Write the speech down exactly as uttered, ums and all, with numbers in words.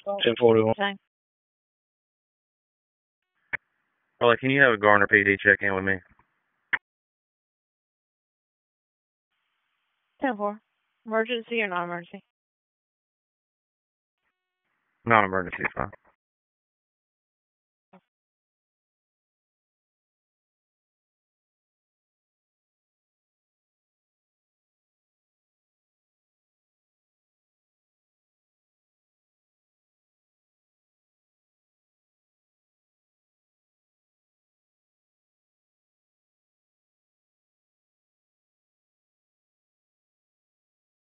ten forty-one. Same. Well, can you have a Garner P D check in with me? ten four. Emergency or non-emergency? Non-emergency, fine.